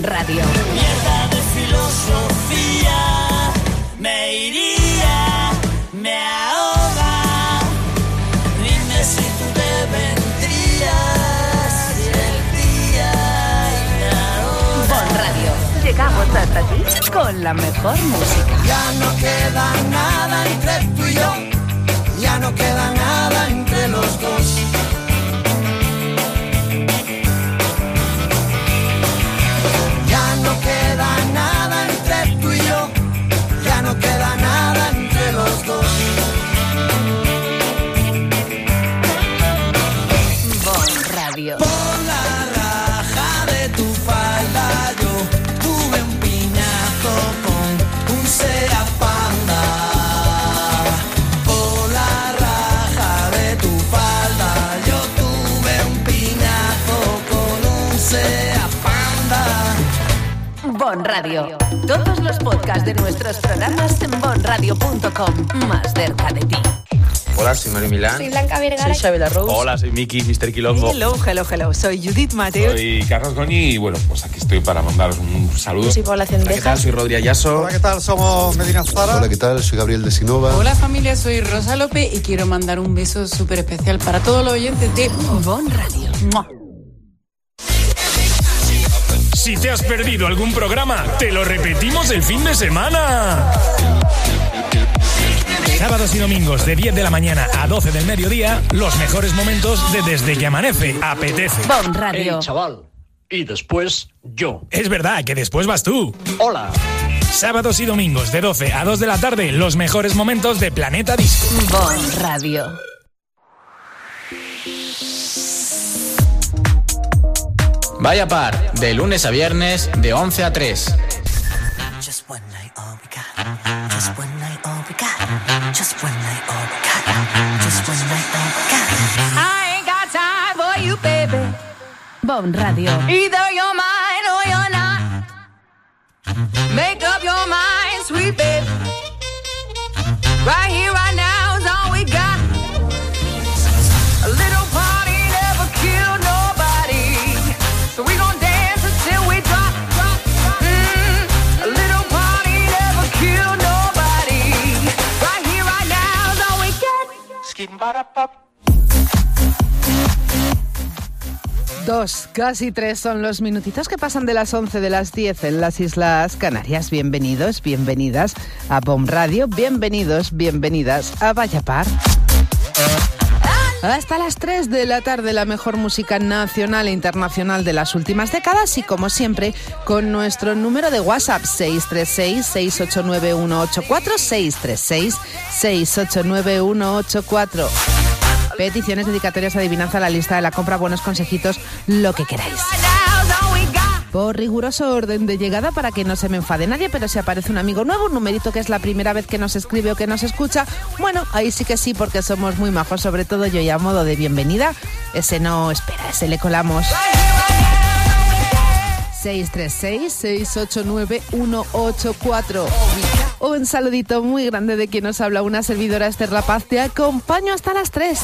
Radio. Mierda de filosofía, me iría, me ahoga. Dime si tú te vendrías el día y ahora. Bon Radio. Llegamos hasta ti con la mejor música. Ya no queda nada entre tú y yo, ya no queda nada entre los dos. Ya no queda nada entre tú y yo, ya no queda nada entre los dos. Bon Radio. Por la raja de tu falda yo tuve un piñazo con un Seat Panda. Por la raja de tu falda yo tuve un piñazo con un Seat Panda. Bon Radio. Todos los podcasts de nuestros programas en bonradio.com. Más cerca de ti. Hola, soy Mario Milán. Soy Blanca Vergara. Soy Xabela Rose. Hola, soy Miki, Mr. Quilombo. Hello. Soy Judith Mateus. Soy Carlos Goñi y bueno, pues aquí estoy para mandaros un saludo. Soy Paula Hola, ¿qué tal? Soy Rodri Ayaso. Hola, ¿qué tal? Somos Medina Zara. Hola, ¿qué tal? Soy Gabriel de Sinova. Hola familia, soy Rosa López y quiero mandar un beso súper especial para todos los oyentes de Bon Radio. ¡Mua! Si te has perdido algún programa, te lo repetimos el fin de semana. Sábados y domingos de 10 de la mañana a 12 del mediodía, los mejores momentos de Desde que Amanece. Apetece. Bon Radio. Hey, chaval. Y después yo. Es verdad que después vas tú. Hola. Sábados y domingos de 12 a 2 de la tarde, los mejores momentos de Planeta Disco. Bon Radio. Vaya Par, de lunes a viernes, de 11 a 3. Just one night, all we got. Just one night, all we got. Just one night, all we got. Just one night, all we got. I ain't got time for you, baby. Bon Radio. Either you're mine or you're not. Make up your mind, sweet baby. Right here, right now is all we got. A little party never killed nobody. So we gon' dance until we drop. A little party never killed nobody. Right here, right now is all we get. Dos, casi tres son los minutitos que pasan de las 11 de las 10 en las Islas Canarias. Bienvenidos, bienvenidas a Bon Radio. Bienvenidos, bienvenidas a Vaya Par. Hasta las 3 de la tarde, la mejor música nacional e internacional de las últimas décadas y, como siempre, con nuestro número de WhatsApp 636-689-184, 636-689-184. Peticiones, dedicatorias, adivinanza, la lista de la compra, buenos consejitos, lo que queráis. Por riguroso orden de llegada para que no se me enfade nadie, pero si aparece un amigo nuevo, un numerito que es la primera vez que nos escribe o que nos escucha, bueno, ahí sí que sí, porque somos muy majos, sobre todo yo, y a modo de bienvenida, ese no espera, ese le colamos. 636-689-184. Un saludito muy grande de quien nos habla, una servidora, Esther La Paz. Te acompaño hasta las 3.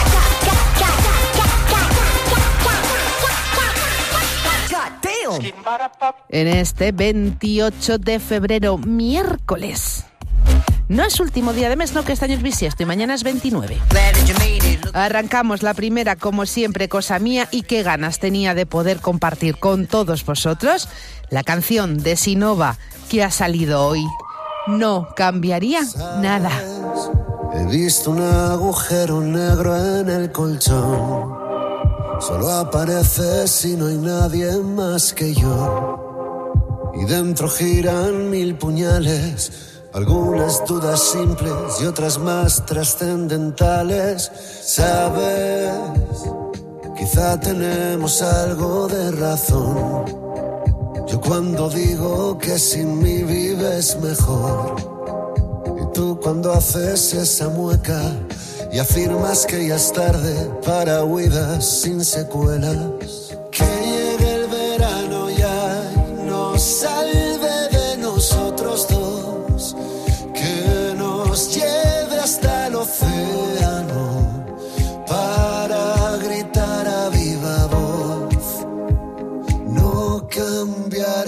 En este 28 de febrero, miércoles. No es último día de mes, no, que este año es bisiesto y mañana es 29. Arrancamos la primera, como siempre, cosa mía, y qué ganas tenía de poder compartir con todos vosotros la canción de Sinova que ha salido hoy. No cambiaría nada. He visto un agujero negro en el colchón. Solo aparece si no hay nadie más que yo. Y dentro giran 1000 puñales. Algunas dudas simples y otras más trascendentales. ¿Sabes? Quizá tenemos algo de razón. Yo cuando digo que sin mí vives mejor. Y tú cuando haces esa mueca y afirmas que ya es tarde para huidas sin secuelas. Que llegue el verano ya y nos salve de nosotros dos. Que nos lleve hasta el océano para gritar a viva voz. No cambiaré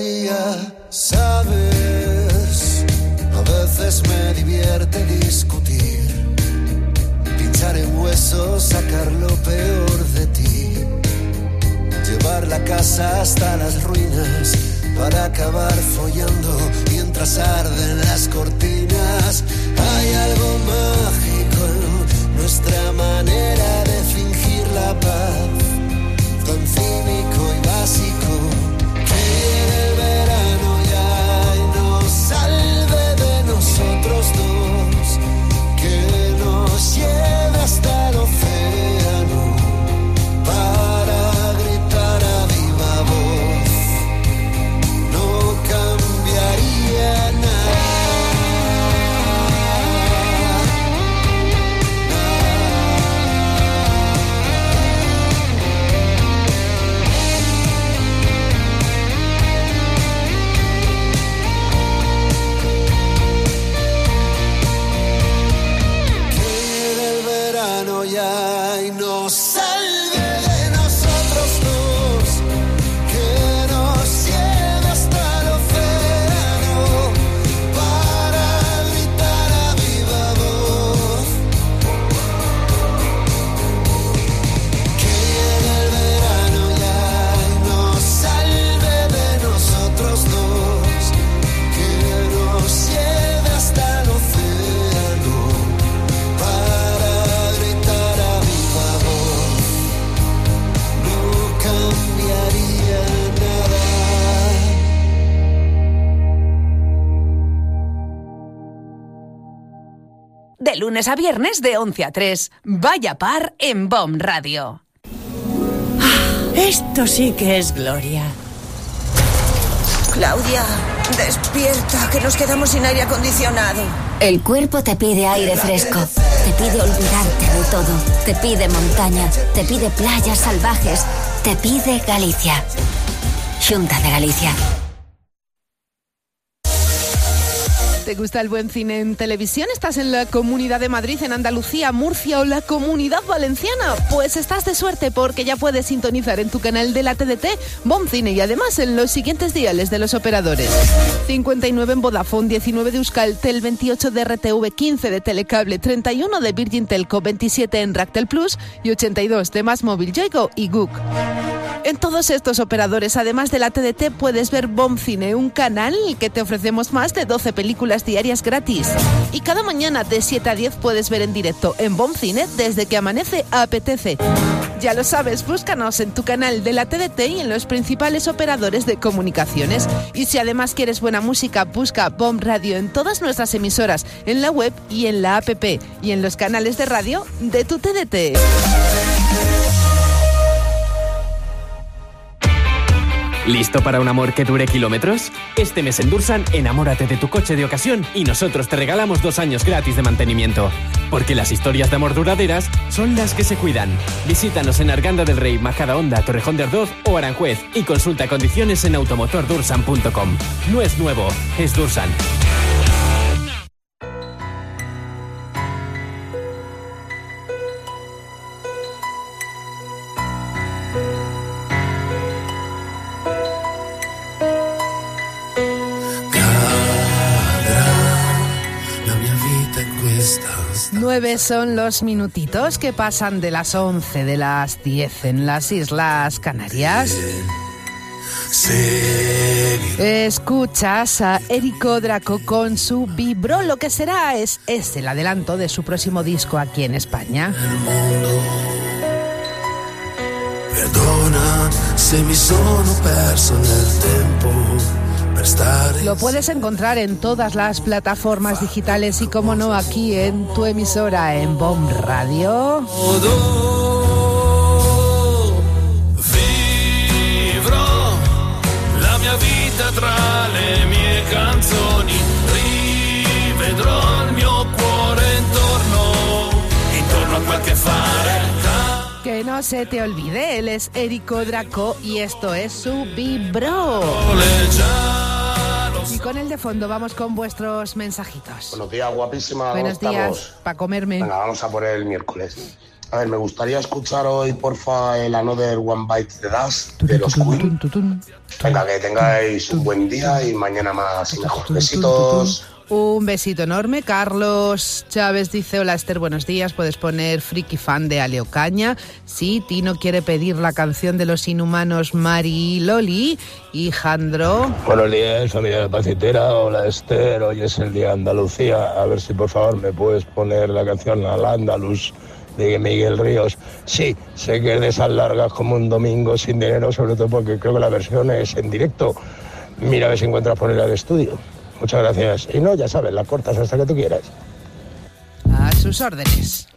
cambiaría. Sabes, a veces me divierte discutir, pinchar en huesos, sacar lo peor de ti, llevar la casa hasta las ruinas para acabar follando mientras arden las cortinas. Hay algo mágico en nuestra manera de fingir la paz, tan cínico y básico, que el verano ya y nos salve de nosotros dos, que nos lleve hasta el océano para gritar a viva voz. No cambiaría nada. Ya y nos salve de nosotros dos, que nos lleve hasta el océano para gritar a viva voz. Que llegue el verano ya y nos salve de nosotros dos, que nos lleve hasta el océano para cambiaría nada. De lunes a viernes de 11 a 3. Vaya par en BOM Radio. Esto sí que es gloria. Claudia, despierta, que nos quedamos sin aire acondicionado. El cuerpo te pide aire fresco, te pide olvidarte de todo, te pide montaña, te pide playas salvajes, te pide Galicia. Xunta de Galicia. ¿Te gusta el buen cine en televisión? ¿Estás en la Comunidad de Madrid, en Andalucía, Murcia o la Comunidad Valenciana? Pues estás de suerte, porque ya puedes sintonizar en tu canal de la TDT BOM Cine, y además en los siguientes diales de los operadores: 59 en Vodafone, 19 de Euskaltel, 28 de RTV, 15 de Telecable, 31 de Virgin Telco, 27 en Ractel Plus y 82 de Más Móvil, Yoigo y Guk. En todos estos operadores, además de la TDT, puedes ver BOM Cine, un canal en el que te ofrecemos más de 12 películas diarias gratis. Y cada mañana de 7 a 10 puedes ver en directo en BOM Cine desde que amanece a apetece. Ya lo sabes, búscanos en tu canal de la TDT y en los principales operadores de comunicaciones. Y si además quieres buena música, busca BOM Radio en todas nuestras emisoras, en la web y en la app, y en los canales de radio de tu TDT. ¿Listo para un amor que dure kilómetros? Este mes en Dursan, enamórate de tu coche de ocasión y nosotros te regalamos 2 años gratis de mantenimiento. Porque las historias de amor duraderas son las que se cuidan. Visítanos en Arganda del Rey, Majadahonda, Torrejón de Ardoz o Aranjuez y consulta condiciones en automotordursan.com. No es nuevo, es Dursan. Nueve son los minutitos que pasan de las 11 de las 10 en las Islas Canarias. Escuchas a Érico Draco con su Vibro. Lo que será es el adelanto de su próximo disco aquí en España. Perdona se mi sono perso nel tempo. Lo puedes encontrar en todas las plataformas digitales y, como no, aquí en tu emisora, en BOM Radio. Vivrò la mia vita tra le mie canzoni, rivedrò il mio cuore intorno a quel che fare. Que no se te olvide, él es Érico Draco y esto es su Vibro. Y con el de fondo vamos con vuestros mensajitos. Buenos días, guapísima. Buenos días, para comerme. Venga, vamos a por el miércoles. A ver, me gustaría escuchar hoy, porfa, el Another One Bites the Dust de los Queen. Venga, que tengáis un buen día y mañana más y mejor. Besitos. Un besito enorme. Carlos Chávez dice: hola Esther, buenos días, puedes poner Friki Fan de Ale Ocaña. Sí, Tino quiere pedir la canción de los Inhumanos Mari y Loli. Y Jandro: buenos días, familia de Pacitera. Hola Esther, hoy es el día de Andalucía. A ver si por favor me puedes poner la canción Al Andalus de Miguel Ríos. Sí, sé que es de esas largas como un domingo sin dinero, sobre todo porque creo que la versión es en directo. Mira a ver si encuentras ponerla de estudio. Muchas gracias. Y no, ya sabes, la cortas hasta que tú quieras. A sus órdenes.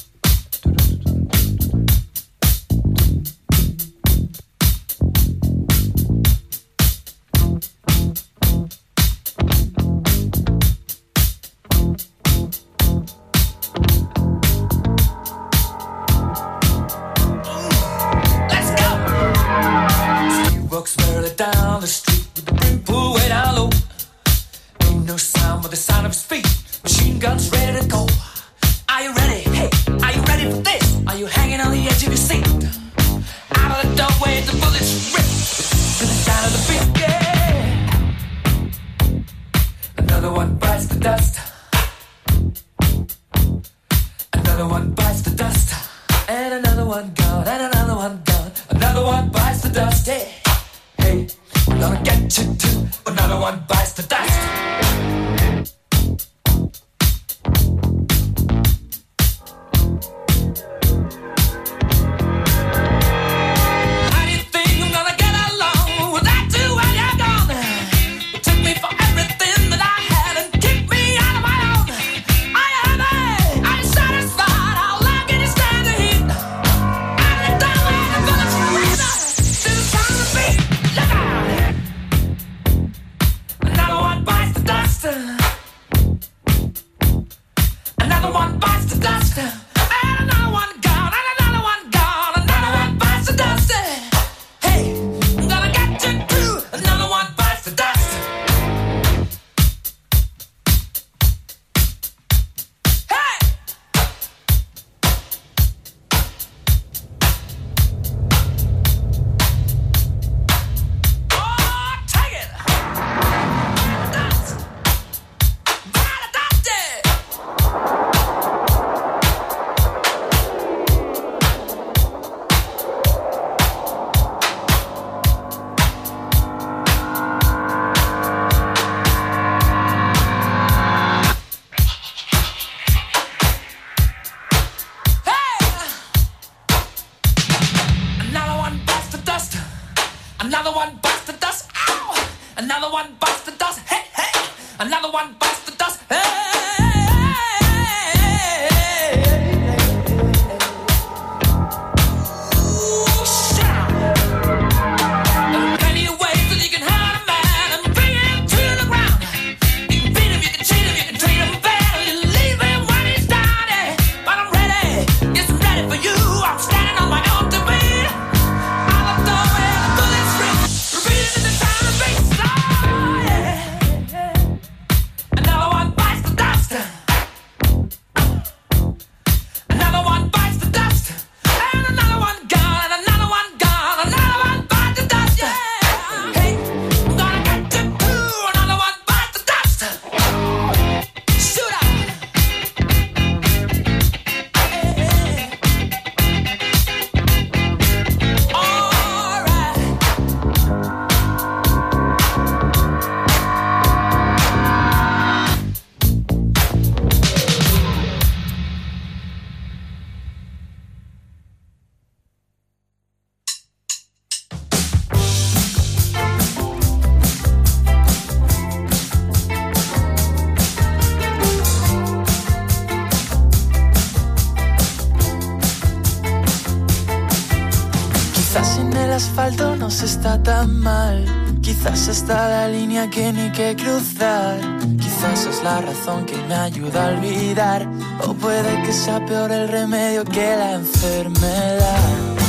asfalto no se está tan mal. Quizás está la línea que ni que cruzar. Quizás es la razón que me ayuda a olvidar. O puede que sea peor el remedio que la enfermedad.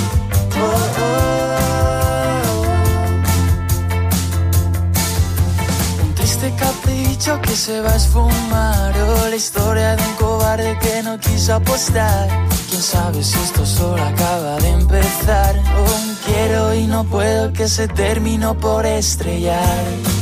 Oh, oh. Un triste capricho que se va a esfumar. O la historia de un cobarde que no quiso apostar. quién sabe si esto solo acaba de empezar. Quiero y no puedo, que se terminó por estrellar.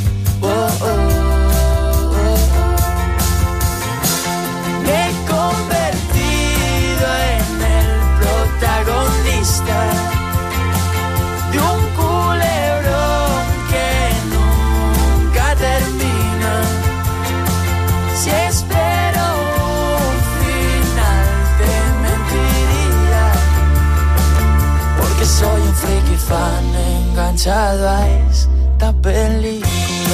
Me he convertido en el protagonista de un culebrón que nunca termina. Si espero un final te mentiría, porque soy un freaky fan enganchado a esta película.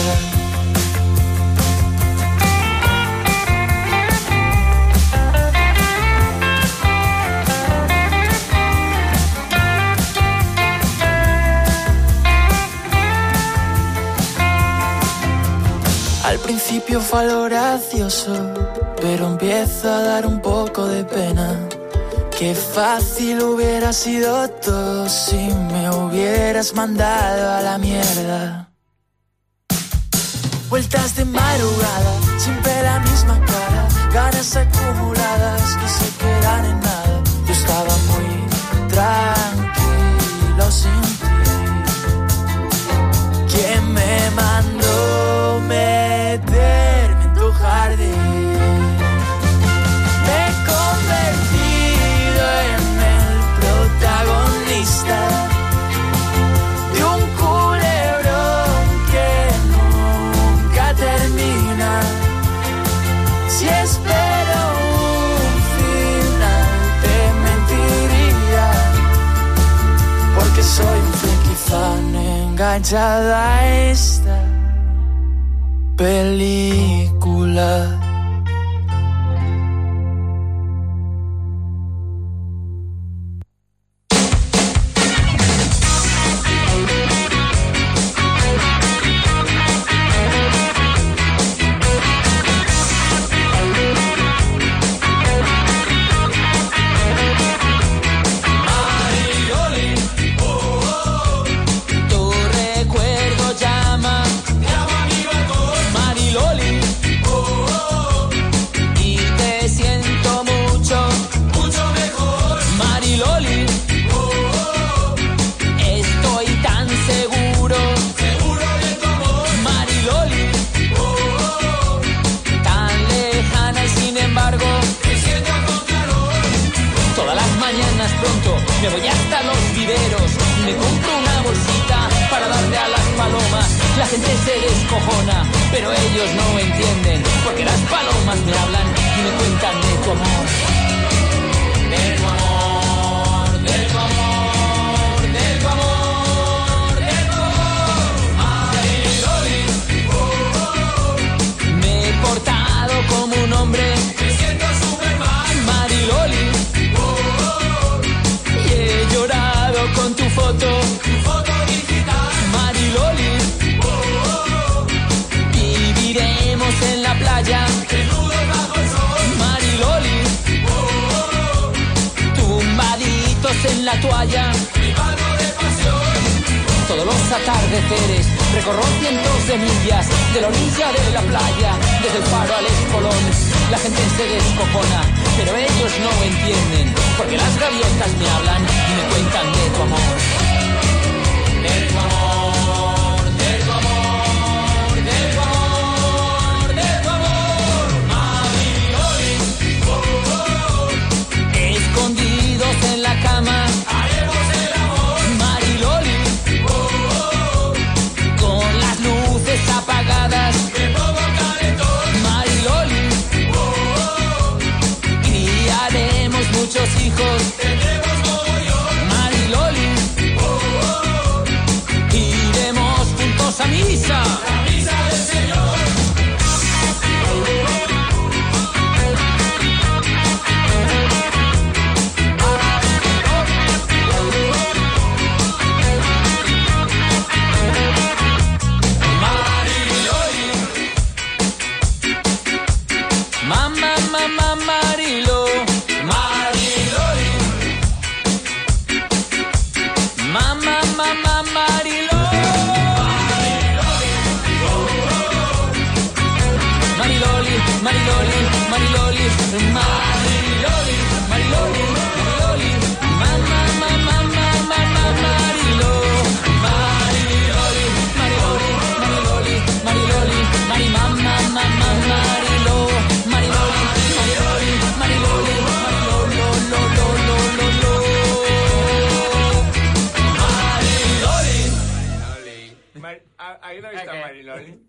Al principio fue algo gracioso, pero empiezo a dar un poco de pena. Qué fácil hubiera sido todo si me hubieras mandado a la mierda. Vueltas de madrugada, siempre la misma cara, ganas acumuladas que se quedan en nada. Yo estaba muy tranquilo sin ti. ¿Quién me mandó meterme en tu jardín? Me he convertido en el protagonista de un culebrón que nunca termina. Si espero un final te mentiría, porque soy un freaky fan enganchado a esta película. Me voy hasta los viveros y me compro una bolsita para darle a las palomas. La gente se descojona, pero ellos no entienden, porque las palomas me hablan y me cuentan de tu amor. De tu amor, de tu amor, de tu amor, de tu amor. Mariloli, me he portado como un hombre, me siento Superman. Mariloli, con tu foto digital. Mariloli, viviremos en la playa, desnudos bajo el sol. Mariloli, tumbaditos en la toalla, privado de pasión. Todos los atardeceres recorro cientos de millas, de la orilla de la playa, desde el faro al espolón. La gente se descojona, pero ellos no entienden, porque las gaviotas me hablan y me cuentan de tu amor. De tu amor, de tu amor, de tu amor, de tu amor. Mariloli, escondidos en la cama, haremos el amor. Mariloli, con las luces apagadas, me pongo calentón. Mariloli, criaremos muchos hijos, tendremos mogollón. Mariloli, iremos Mariloli.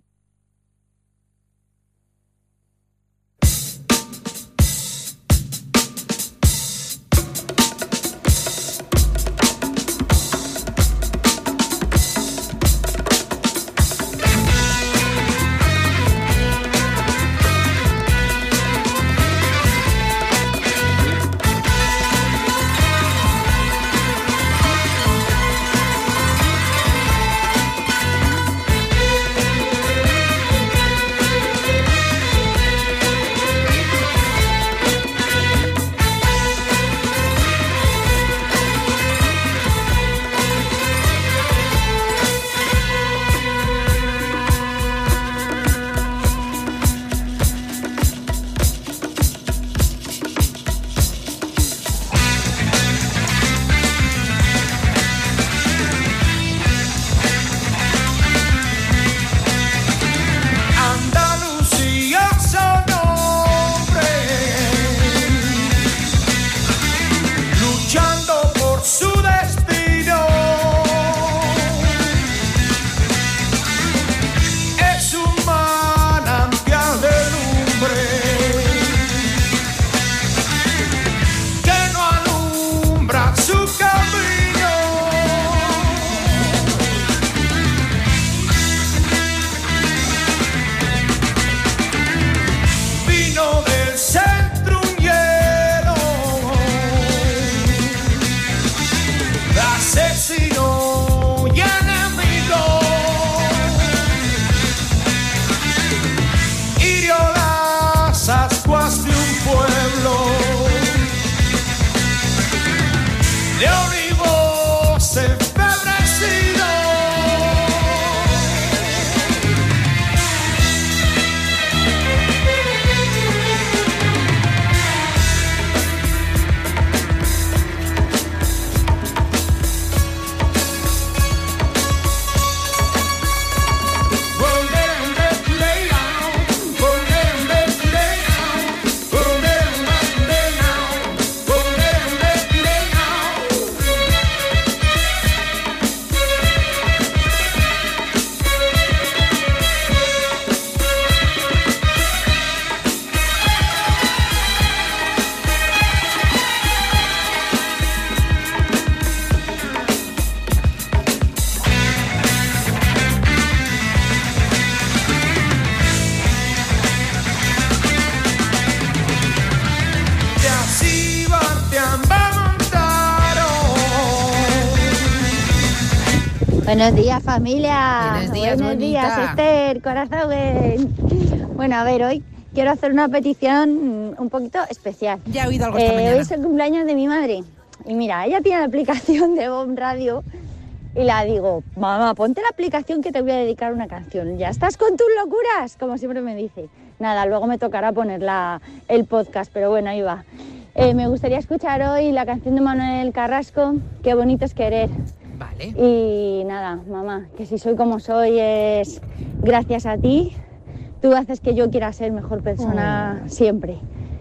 Buenos días, familia. Buenos días, Esther, corazón. Bueno, a ver, hoy quiero hacer una petición un poquito especial. Ya he oído algo esta mañana. Hoy es el cumpleaños de mi madre. Y mira, ella tiene la aplicación de Bon Radio y la digo, mamá, ponte la aplicación que te voy a dedicar una canción. Ya estás con tus locuras, como siempre me dice. Nada, luego me tocará poner el podcast, pero bueno, ahí va. Me gustaría escuchar hoy la canción de Manuel Carrasco, Qué bonito es querer. Vale. Y nada, mamá, que si soy como soy es gracias a ti. Tú haces que yo quiera ser mejor persona siempre.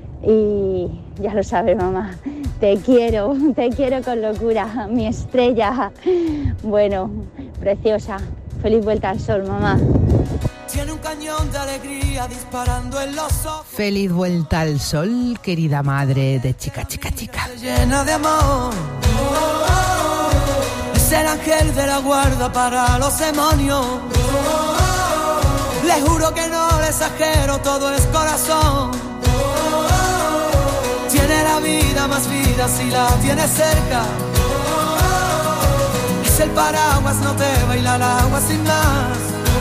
Y ya lo sabes, mamá, te quiero con locura, mi estrella. Bueno, preciosa, feliz vuelta al sol, mamá. Tiene un cañón de alegría disparando en los ojos. Feliz vuelta al sol, querida madre de Chica Chica Chica. Llena de amor. Es el ángel de la guarda para los demonios. Le juro que no le exagero, todo es corazón. Tiene la vida más vida si la tienes cerca. Es el paraguas, no te baila el agua sin más.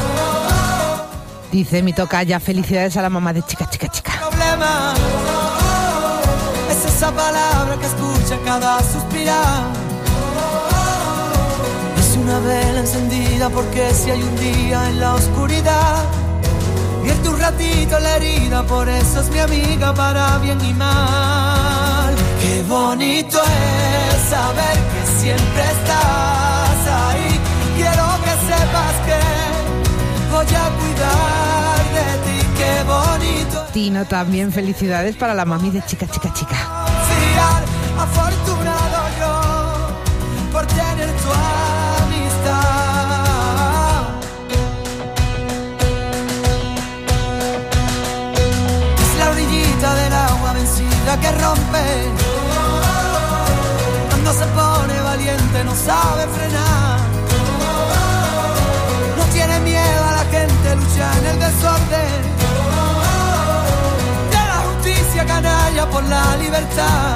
Dice mi tocaya, felicidades a la mamá de Chica Chica Chica. Problema es esa palabra que escucha en cada suspirar. Es una vela encendida porque si hay un día en la oscuridad, vierte un ratito la herida, por eso es mi amiga para bien y mal. Qué bonito es saber que siempre estás ahí. Quiero que sepas que voy a cuidar de ti. Qué bonito. Tino, también felicidades para la mami de Chica Chica Chica. Afortunado yo por tener tu amistad. sabe frenar. No tiene miedo a la gente, lucha en el desorden. De la justicia canalla por la libertad.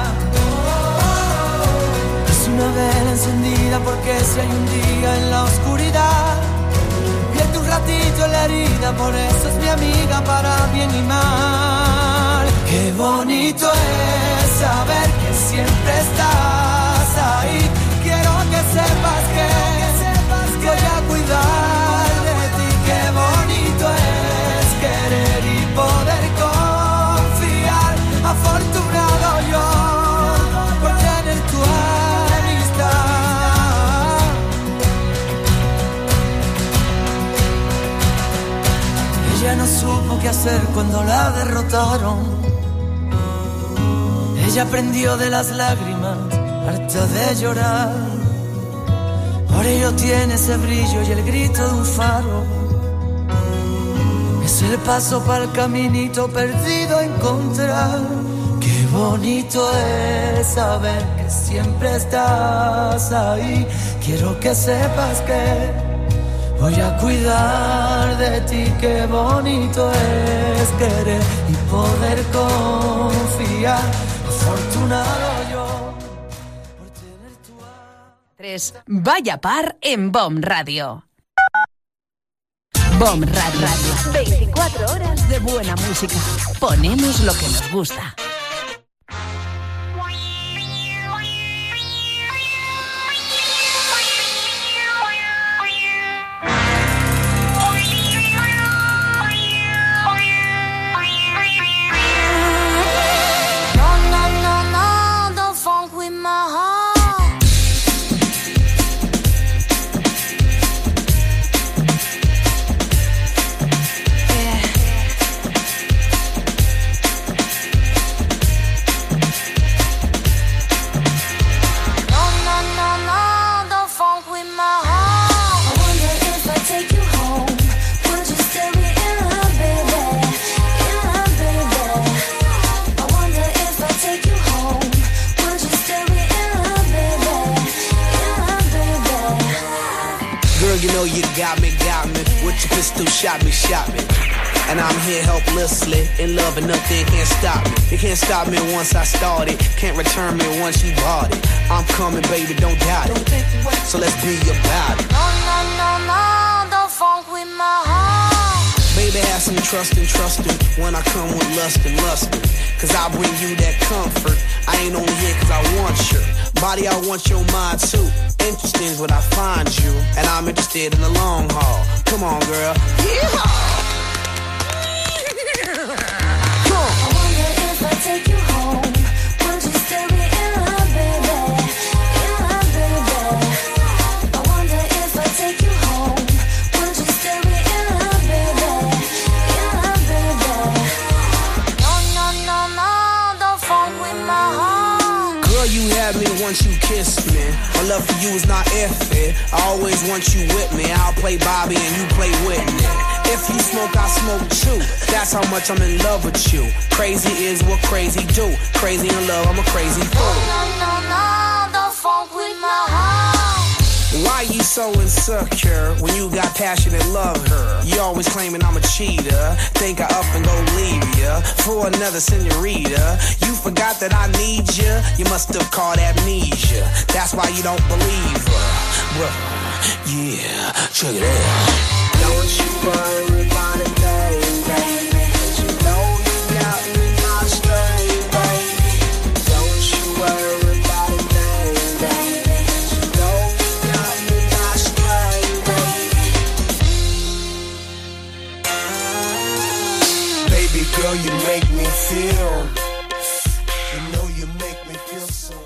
Es una vela encendida porque si hay un día en la oscuridad, vierte un ratito en la herida, por eso es mi amiga para bien y mal. Qué bonito es saber que siempre estás ahí. Quiero que sepas que voy a cuidar de ti. Qué bonito es querer y poder confiar. Afortunado yo por tener tu amistad. Ella no supo qué hacer cuando la derrotaron. Ella aprendió de las lágrimas, harta de llorar. Por ello tiene ese brillo y el grito de un faro. Es el paso para el caminito perdido a encontrar. Qué bonito es saber que siempre estás ahí. Quiero que sepas que voy a cuidar de ti. Qué bonito es querer y poder confiar. Afortunado yo por tener tu... 3. Vaya par en BOM Radio. BOM Radio. 24 horas de buena música. Ponemos lo que nos gusta. Shot me. And I'm here helplessly, in love and nothing can't stop me. You can't stop me once I started, can't return me once you bought it. I'm coming, baby, don't doubt it. So let's be about it. No, don't funk with my heart. Baby, have some trust in when I come with lust and lustin'. Cause I bring you that comfort. I ain't only here cause I want your body, I want your mind too. Interesting is what I find you, and I'm interested in the long haul. Come on, girl. Yeehaw! Come on. I wonder if I take you home, would you still be in love, baby? In love, baby. I wonder if I take you home, would you still be in love, baby? In love, baby. No, don't funk with my heart. Girl, you had me once you kissed me. My love for you is not effing. I always want you with me. I'll play Bobby and you play Whitney. If you smoke, I smoke too. That's how much I'm in love with you. Crazy is what crazy do. Crazy in love, I'm a crazy fool. No, don't funk with my heart. Why you so insecure when you got passion and love her? You always claiming I'm a cheater. Think I up and go leave ya for another senorita. You forgot that I need ya. You must have caught amnesia. That's why you don't believe her. Well, yeah, check it out. Don't you worry about a thing, baby. 'Cause you know you got me my string, baby. Don't you worry about a thing, baby. 'Cause you know you got me my string, baby. Baby girl, you make me feel. You know you make me feel so.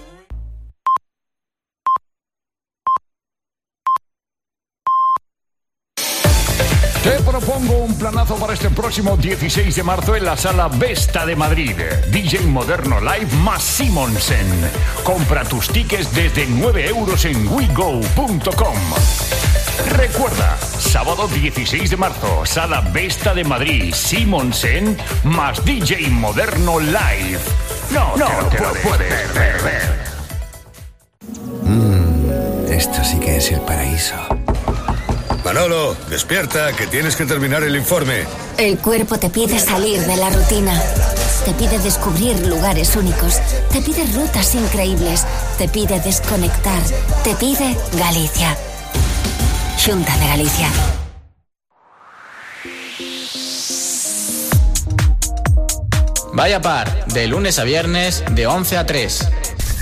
Te propongo un planazo para este próximo 16 de marzo en la Sala Vesta de Madrid. DJ Moderno Live más Simonsen. Compra tus tickets desde 9 euros en wego.com. Recuerda, sábado 16 de marzo, Sala Vesta de Madrid, Simonsen más DJ Moderno Live. No te lo puedes perder. Esto sí que es el paraíso. Manolo, despierta, que tienes que terminar el informe. El cuerpo te pide salir de la rutina. Te pide descubrir lugares únicos. Te pide rutas increíbles. Te pide desconectar. Te pide Galicia. Xunta de Galicia. Vaya par, de lunes a viernes, de 11 a 3.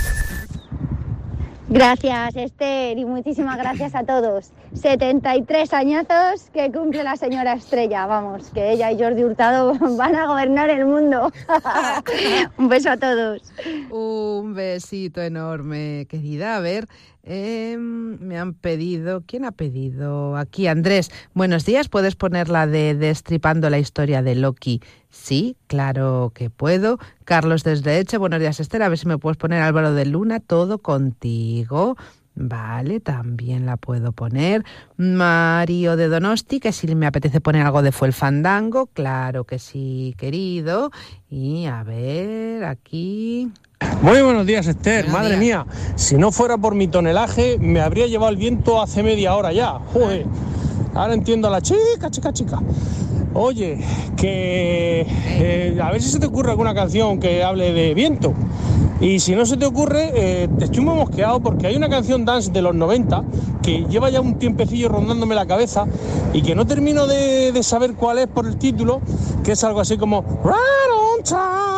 Gracias, Esther, y muchísimas gracias a todos. 73 añazos que cumple la señora Estrella. Vamos, que ella y Jordi Hurtado van a gobernar el mundo. Un beso a todos. Un besito enorme, querida. A ver, me han pedido... ¿Quién ha pedido? Aquí, Andrés. Buenos días, ¿puedes poner la de Destripando la historia de Loki? Sí, claro que puedo. Carlos desde Eche, buenos días, Esther. A ver si me puedes poner Álvaro de Luna, Todo contigo. Vale, también la puedo poner. Mario de Donosti, que si me apetece poner algo de Fue el Fandango. Claro que sí, querido. Y a ver, aquí... Muy buenos días, Esther. Madre mía, si no fuera por mi tonelaje, me habría llevado el viento hace media hora ya. Joder, ahora entiendo a la chica. Oye, que a ver si se te ocurre alguna canción que hable de viento. Y si no se te ocurre, estoy muy mosqueado porque hay una canción dance de los 90 que lleva ya un tiempecillo rondándome la cabeza y que no termino de saber cuál es por el título, que es algo así como Right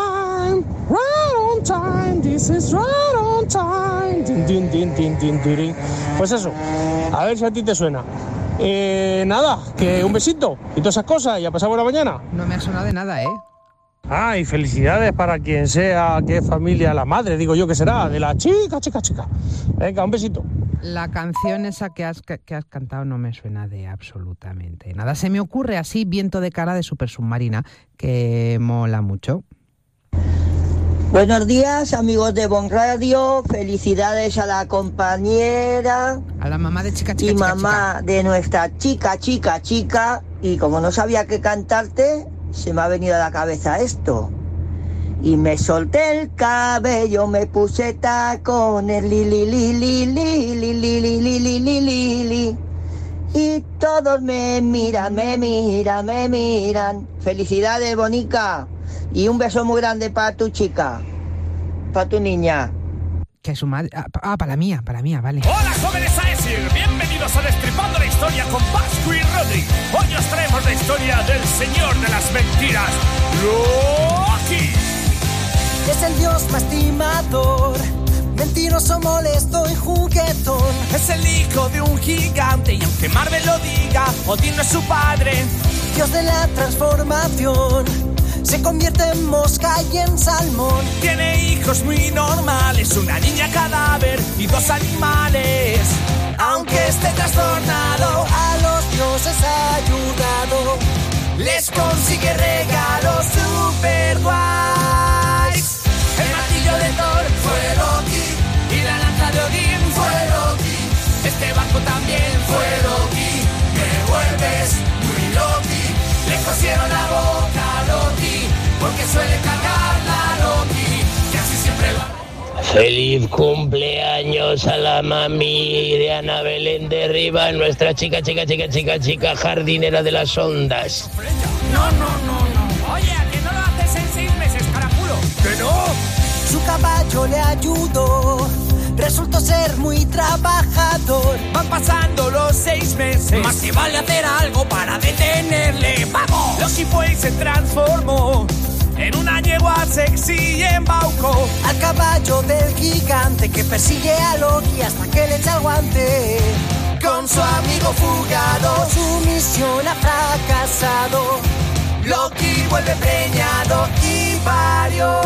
on time, this is right on time. Tin. Pues eso, a ver si a ti te suena. Nada, que un besito y todas esas cosas y a pasar buena mañana. No me ha sonado de nada, ¿eh? Y felicidades para quien sea, que es familia, la madre, digo yo que será, de la chica. Venga, un besito. La canción esa que has cantado no me suena de absolutamente nada. Se me ocurre así, Viento de cara de Super Submarina, que mola mucho. Buenos días, amigos de Bon Radio. Felicidades a la compañera. A la mamá de chica. Y mamá de nuestra chica. Y como no sabía qué cantarte, se me ha venido a la cabeza esto. Y me solté el cabello, me puse tacones, li. Y todos me miran. Felicidades, bonica. Y un beso muy grande para tu chica, para tu niña. Que es su madre. Para la mía, vale. Hola, jóvenes AESIR, bienvenidos a Destripando la Historia con Pascu y Rodri. Hoy os traemos la historia del señor de las mentiras, Loki. Es el dios más timador, mentiroso, molesto y juguetón. Es el hijo de un gigante y aunque Marvel lo diga, Odín no es su padre. Dios de la transformación, se convierte en mosca y en salmón. Tiene hijos muy normales, una niña cadáver y 2 animales. Aunque esté trastornado, a los dioses ha ayudado. Les consigue regalos super guays. El martillo de Thor fue Loki y la lanza de Odín fue Loki. Este barco también fue Loki. Me vuelves muy Loki. Le cosieron la boca a Loki porque suele cargar la Loki, que así siempre va. Feliz cumpleaños a la mami de Ana Belén de Riva, nuestra chica jardinera de las ondas. No. Oye, ¿a que no lo haces en 6 meses, caraculo? ¡Que no! Su caballo le ayudó, resultó ser muy trabajador. Van pasando los 6 meses, más que vale hacer algo para detenerle. ¡Vamos! Loki fue y se transformó en una yegua sexy y embaucó al caballo del gigante que persigue a Loki hasta que le echa el guante. Con su amigo fugado, su misión ha fracasado. Loki vuelve preñado y parió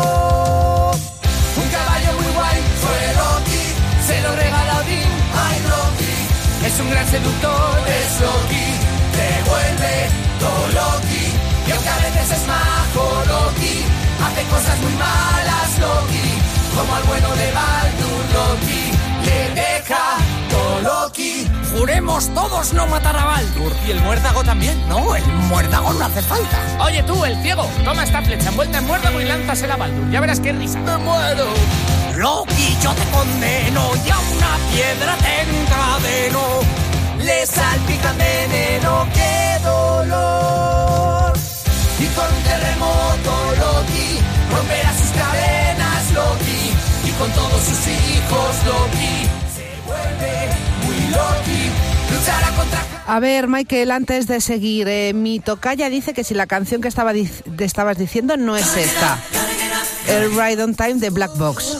un caballo muy guay, fue Loki, se lo regala Odín, ay Loki, es un gran seductor, es Loki, te vuelve todo Loki, y aunque a veces es majo Loki, hace cosas muy malas Loki, como al bueno de Baldur Loki, le deja todo Loki, Juremos todos no matar a Baldur. ¿Y el muérdago también? No, el muérdago no hace falta. Oye tú, el ciego, toma esta flecha envuelta en muérdago y lánzasela a Baldur. Ya verás qué risa. ¡Me muero! Loki, yo te condeno y a una piedra te encadeno. Le salpican veneno, qué dolor. Y con un terremoto Loki romperá sus cadenas Loki. Y con todos sus hijos Loki se vuelve muy Loki. Luchará contra... A ver, Michael, antes de seguir, mi tocaya dice que si la canción que estabas diciendo no es esta. El Ride on Time de Black Box.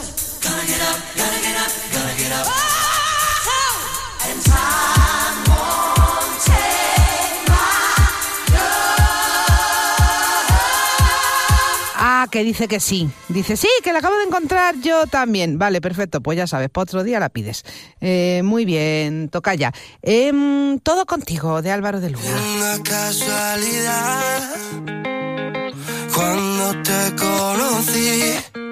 Ah, que dice que sí. Dice, sí, que la acabo de encontrar yo también. Vale, perfecto, pues ya sabes, para otro día la pides. Muy bien, tocaya. Todo contigo, de Álvaro de Luna. Una casualidad, cuando te conocí,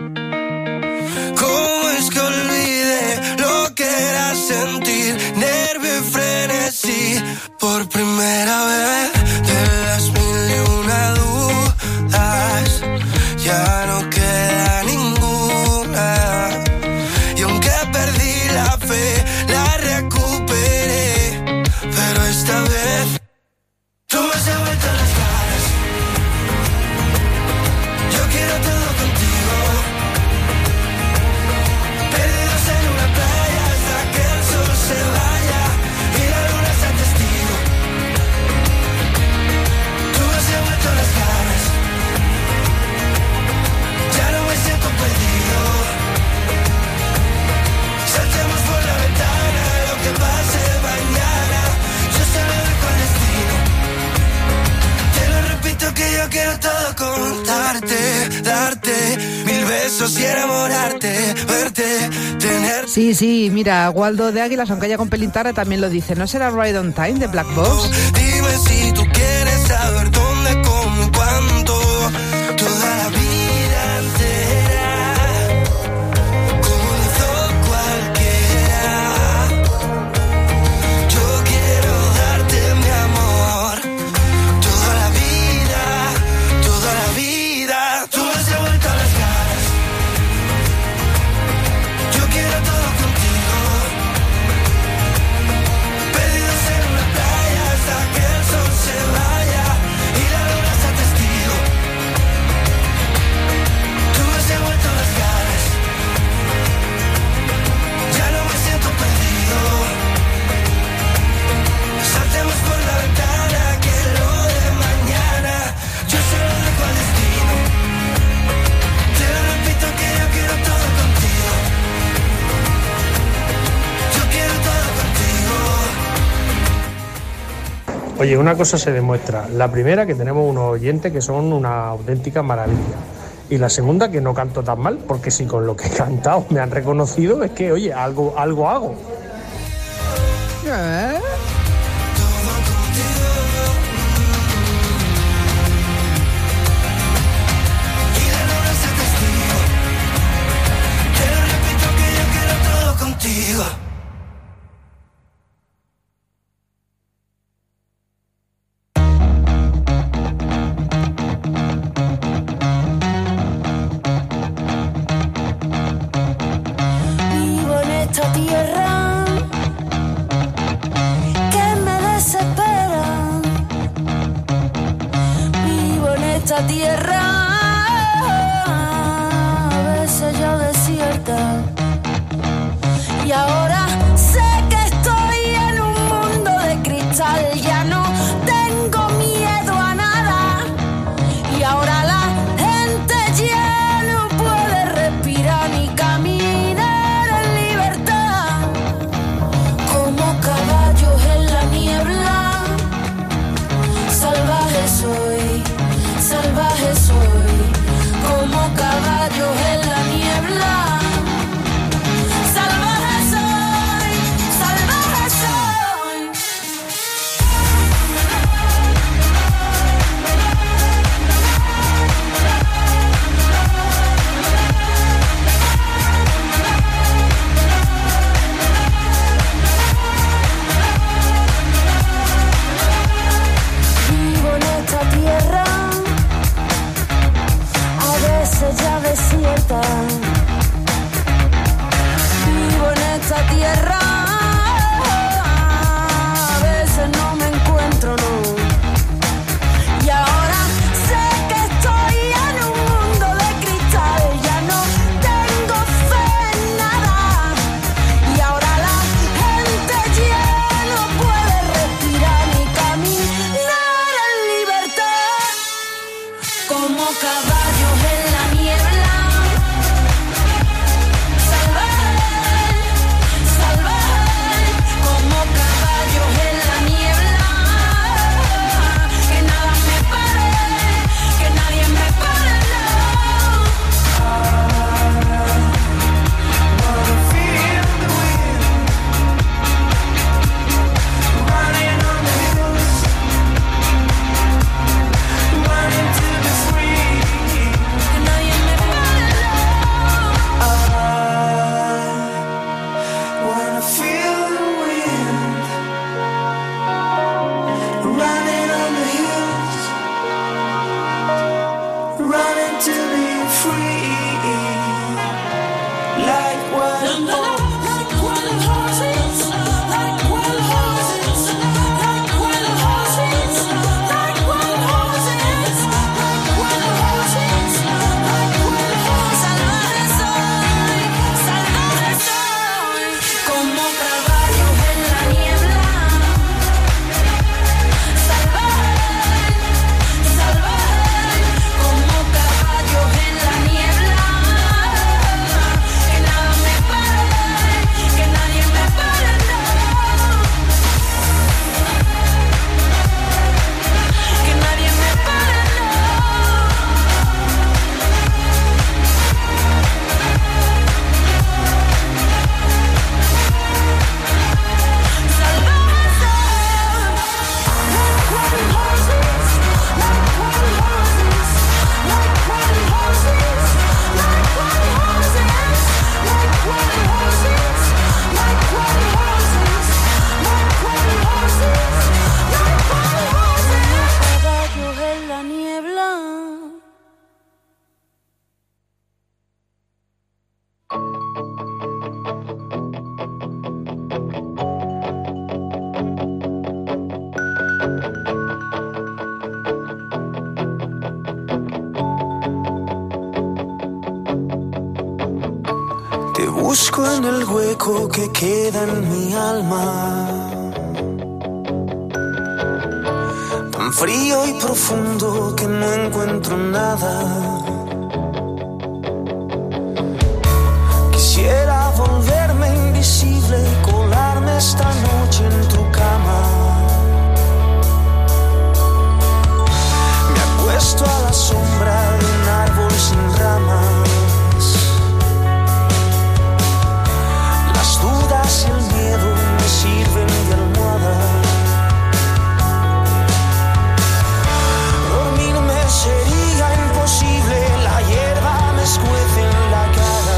¿cómo es que olvidé lo que era sentir nervio y frenesí? Por primera vez de las mil y una dudas, ya no queda ninguna. Y aunque perdí la fe, la recuperé. Pero esta vez tú me has vuelto las caras. Yo quiero todo contigo. Perdidos en una playa hasta que el sol se vaya y la luna sea testigo. Tú me has vuelto las caras. Ya no me siento perdido. Saltemos por la ventana, lo que pase mañana, yo se lo dejo al destino. Te lo repito que yo quiero todo contarte, darte mil besos y enamorarte, verte, tener... Sí, mira, Waldo de Águilas, aunque haya con pelín tarde, también lo dice. ¿No será Ride on Time de Black Box? Dime si tú quieres saber dónde, cómo y cuánto. Toda la vida entera, como lo hizo cualquiera. Yo quiero darte mi amor. Toda la vida, toda la vida. Tú me has vuelto las caras. Yo quiero todo contigo. Perdidos en una playa hasta que el sol se vaya y la luna sea testigo. Tú me has vuelto las caras. Ya no me siento perdido. Saltemos por la ventana que lo de mañana yo se lo dejo al destino. Te lo repito que yo quiero todo contigo. Yo quiero todo contigo. Oye, una cosa se demuestra. La primera, que tenemos unos oyentes que son una auténtica maravilla. Y la segunda, que no canto tan mal, porque si con lo que he cantado me han reconocido, es que, oye, algo hago. Y la luna sea testigo. Te lo repito que yo quiero todo contigo. Vivo en esta tierra que me desespera. Vivo en esta tierra a veces ya desierta. Y ahora sé que estoy en un mundo de cristal. Ya no tengo miedo a nada. Y ahora la gente ya no puede respirar ni caminar en libertad. Como caballos en la niebla, salvaje soy, salvaje soy. como caballos en la niebla. Salvaje, salvaje, como caballos en la niebla. Que nada me pare, que nadie me pare, no. Wanna feel the wind running on the hills, running to be free. Que nadie me pare, no. I wanna feel the wind running on the hills, running to be free. Like wild horses, like wild horses, like wild horses, like wild horses, like wild horses, like wild horses. Salvaje soy, como caballos en la niebla. Salvaje, salvaje, como caballos en la niebla. Que nada me pare, que nadie me pare, no. Que nadie me pare, no. Salvaje soy, like wild horses, like wild horses, like wild horses, like wild horses, like wild horses, like wild horses, like wild horses, like wild horses. Caballos en la niebla. Te busco en el hueco que queda en mi alma, tan frío y profundo que no encuentro nada. Quisiera volverme invisible y colarme esta noche en tu cama. Me acuesto a la sombra de un árbol sin ramas. Las dudas y el miedo me sirven de almohada. Dormirme sería imposible, la hierba me escuece en la cara.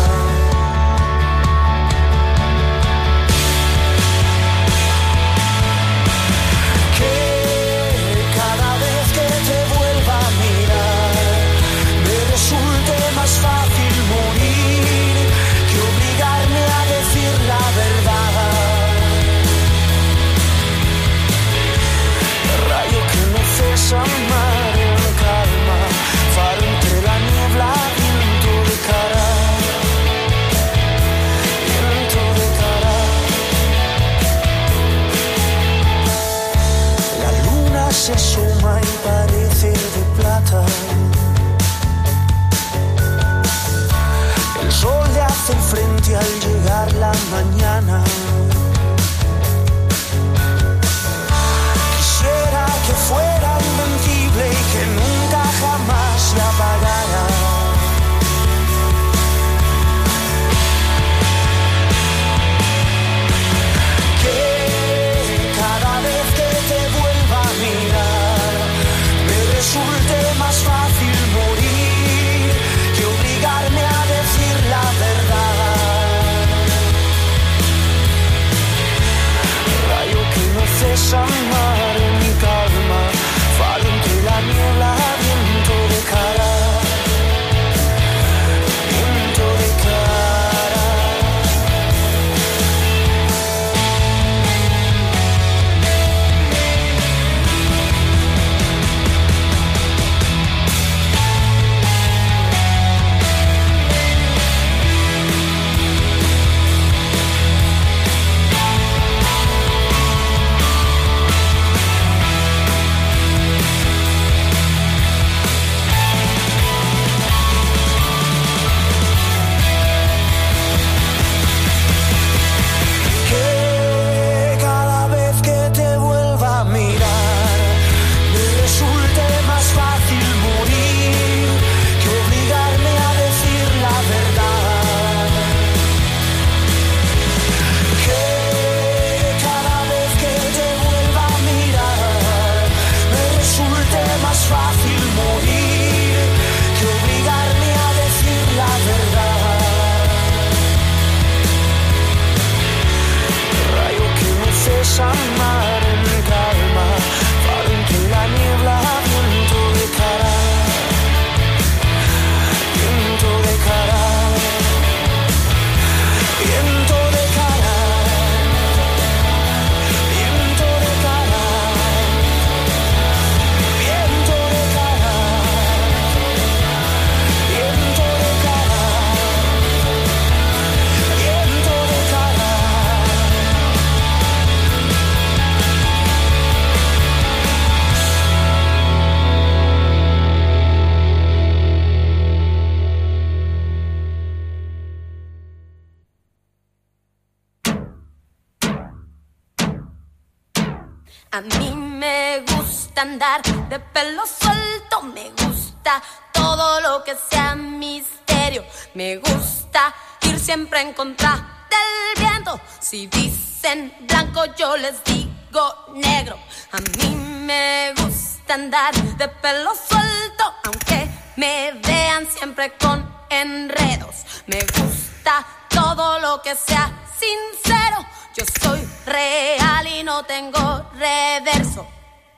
A mí me gusta andar de pelo suelto, me gusta todo lo que sea misterio, me gusta ir siempre en contra del viento. Si dicen blanco yo les digo negro. A mí me gusta andar de pelo suelto, aunque me vean siempre con enredos. Me gusta todo lo que sea sincero. Yo soy real y no tengo reverso.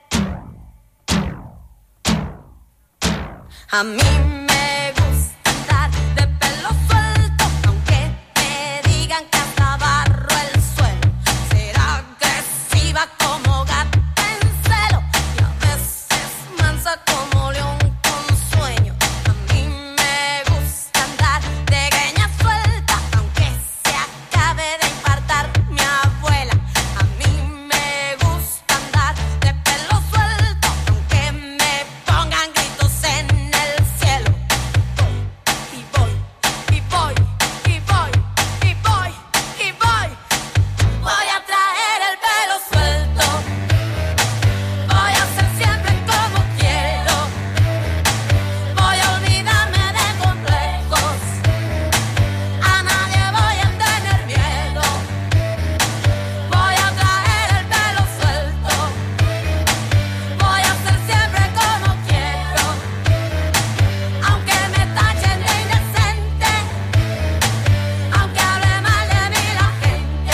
A mí me gusta andar de pelo suelto, aunque me digan que hasta barro el suelo. Ser agresiva como gata en celo y a veces mansa como león con sueño. A mí me gusta andar de greña suelta, aunque se acabe de infartar mi abuela. A mí me gusta andar de pelo suelto, aunque me pongan gritos en el cielo. Y voy, y voy, y voy, y voy, y voy. Voy a traer el pelo suelto. Voy a ser siempre como quiero. Voy a olvidarme de complejos. A nadie voy a tener miedo. Voy a traer el pelo suelto. Voy a ser siempre como quiero. Aunque me tachen de indecente, aunque hable mal de mí la gente.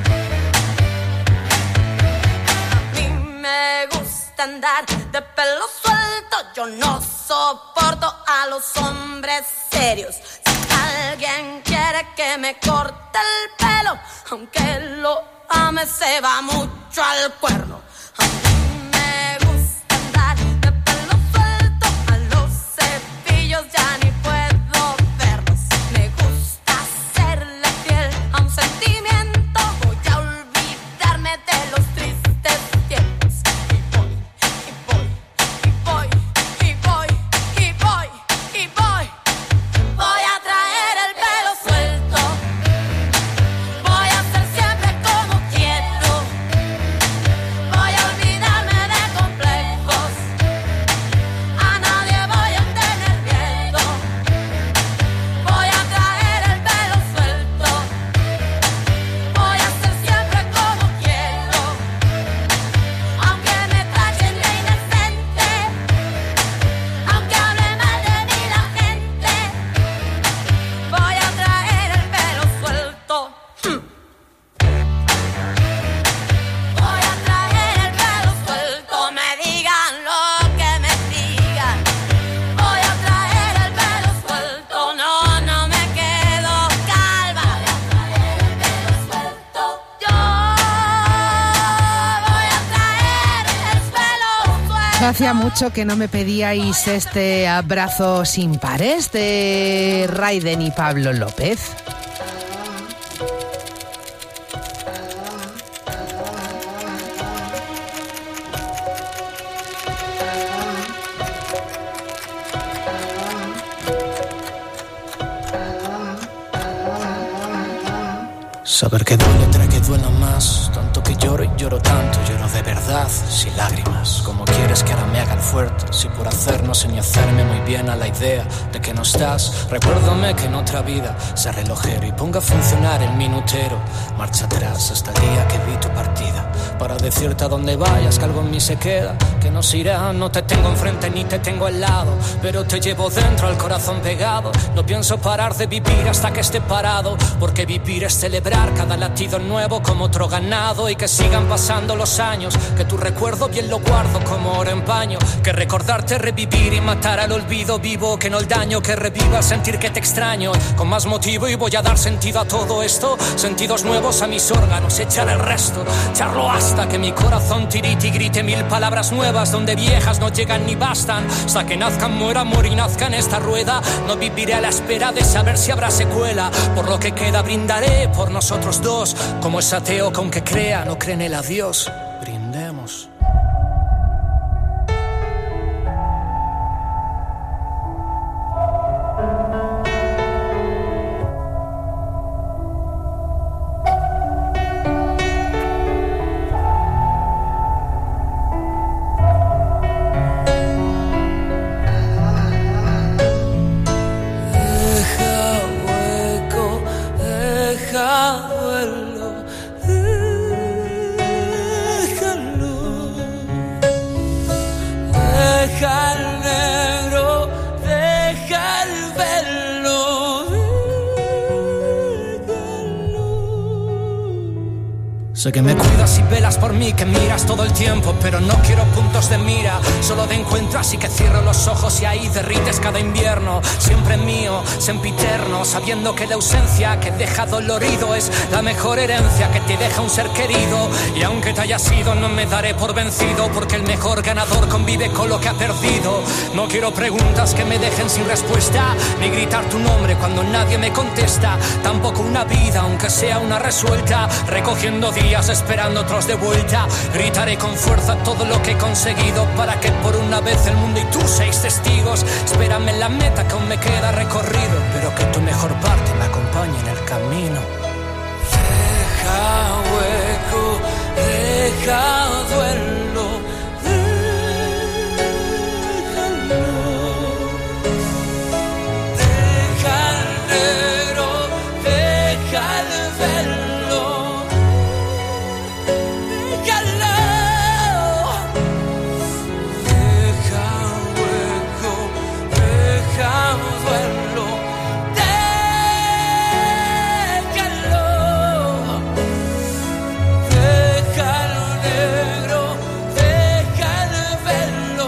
A mí me gusta andar de pelo suelto. Yo no soporto a los hombres serios. Si alguien quiere que me corte el pelo, aunque lo ame se va mucho al cuerno. A mí me gusta andar de pelo suelto. A los cepillos ya ni puedo verlos. Me gusta serle fiel a un sentimiento. Voy a olvidarme de los tristes tiempos. Y voy, y voy, y voy, y voy, y voy. Voy a traer el pelo suelto. Voy a ser siempre como quiero. Voy a olvidarme de complejos. A nadie voy a tener miedo. Voy a traer el pelo suelto. Voy a ser siempre como quiero. Aunque me tachen de indecente, aunque hable mal de mí la gente. Voy a traer el pelo suelto. Voy a traer el pelo suelto, me digan lo que me digan. Voy a traer el pelo suelto, no me quedo calva. Voy a traer el pelo suelto, yo voy a traer el pelo suelto. Hacía mucho que no me pedíais este abrazo sin pares de Raiden y Pablo López. Saber que duele trae que duela más. Tanto que lloro y lloro tanto, lloro de verdad, sin lágrimas. Como quieres que ahora me haga el fuerte, si por hacer no sé ni hacerme muy bien a la idea de que no estás. Recuérdame que en otra vida sea relojero y ponga a funcionar el minutero. Marcha atrás hasta el día que vi tu partida, para decirte a dónde vayas que algo en mí se queda, que no se irá. No te tengo enfrente ni te tengo al lado, pero te llevo dentro, al corazón pegado. No pienso parar de vivir hasta que esté parado, porque vivir es celebrar cada latido nuevo como otro ganado. Y que sigan pasando los años, que tu recuerdo bien lo guardo como oro en paño. Que recordarte, revivir y matar al olvido vivo, que no el daño, que reviva sentir que te extraño con más motivo. Y voy a dar sentido a todo esto, sentidos nuevos a mis órganos, echar el resto, echarlo hasta que mi corazón tirite y grite mil palabras nuevas, donde viejas no llegan ni bastan. Hasta que nazcan, muera, morir y nazca en esta rueda. No viviré a la espera de saber si habrá secuela. Por lo que queda brindaré por nosotros dos, como es ateo que aunque crea no cree en el adiós. Brindemos. Sé que me cuidas y velas por mí, que miras todo el tiempo, pero no quiero puntos de mira, solo de encuentro, así que cierro los ojos y ahí derrites cada invierno. Siempre mío, sempiterno, sabiendo que la ausencia que deja dolorido es la mejor herencia que te deja un ser querido. Y aunque te hayas ido, no me daré por vencido, porque el mejor ganador convive con lo que ha perdido. No quiero preguntas que me dejen sin respuesta, ni gritar tu nombre cuando nadie me contesta. Tampoco una vida, aunque sea una resuelta, recogiendo días esperando otros de vuelta. Gritaré con fuerza todo lo que he conseguido, para que por una vez el mundo y tú seáis testigos. Espérame en la meta que aún me queda recorrido, pero que tu mejor parte me acompañe en el camino. Deja hueco, deja duelo, deja el negro, deja el velo, déjalo, deja hueco, deja duelo, déjalo, deja el negro, deja el velo,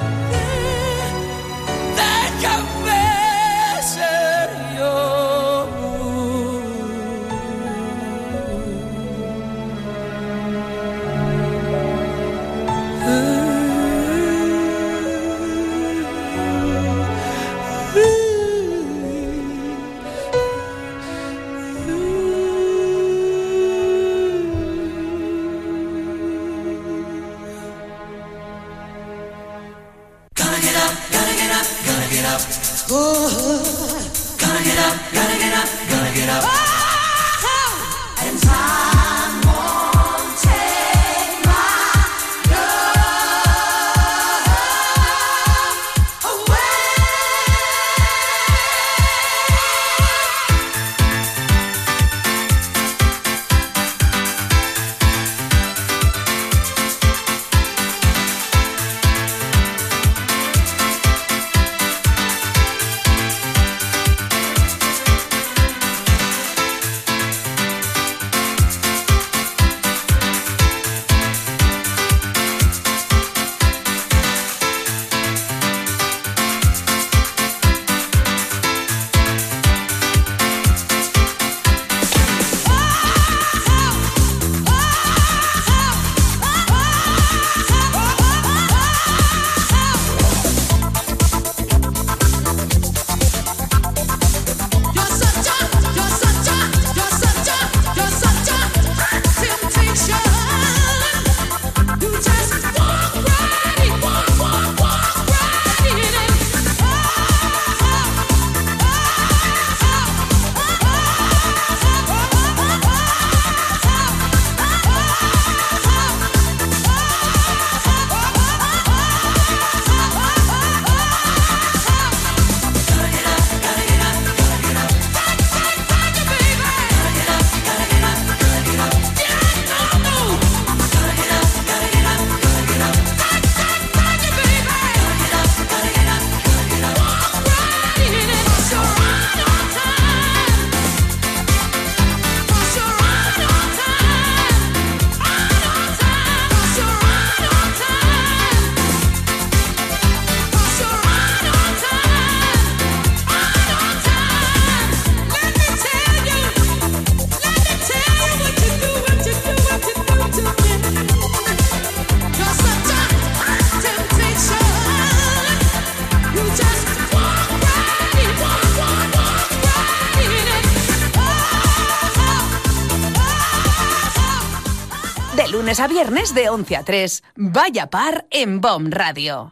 déjame ser yo. Gotta get up, gotta get up, gotta get up. Ooh, gotta get up, gotta get up, gotta get up. And time won't take my love away. De lunes a viernes de 11 a 3. Vaya par en BOM Radio.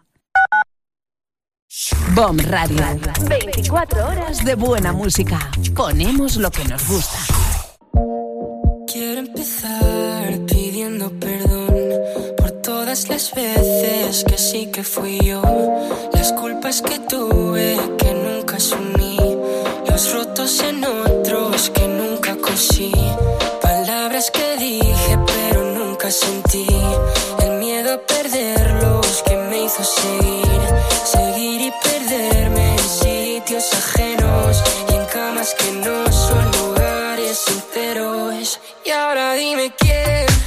BOM Radio. 24 horas de buena música. Ponemos lo que nos gusta. Quiero empezar pidiendo perdón por todas las veces que sí que fui yo. Las culpas que tuve que nunca asumí. Los rotos en otros que nunca cosí. Palabras que dije pero nunca sentí. El miedo a perderlos que me hizo seguir y perderme en sitios ajenos y en camas que no son lugares enteros. Y ahora dime quién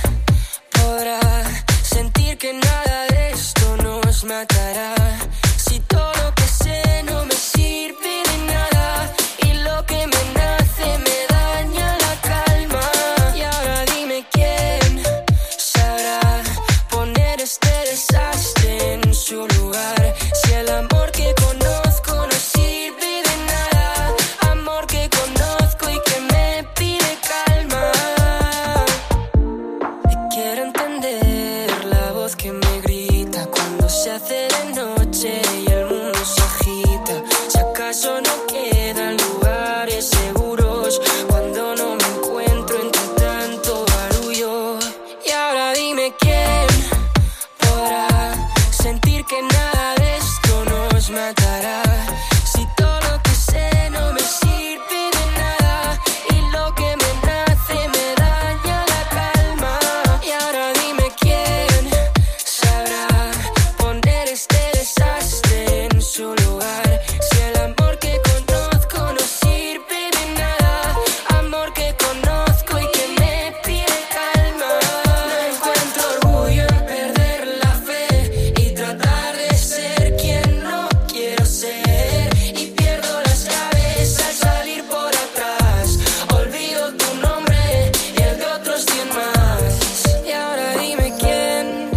matará. Si todo lo que sé no me sirve de nada y lo que me nace me daña la calma. Y ahora dime quién sabrá poner este desastre en su lugar. Si el amor que conozco no sirve de nada, amor que conozco y que me pide calma. No encuentro orgullo en perder la fe y tratar de ser quien no quiero ser, y pierdo las llaves al salir por atrás. Olvido tu nombre y el de otros 100 más. Y ahora dime quién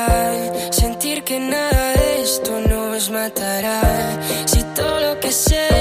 podrá sentir que nada de esto nos matará. Si todo lo que sé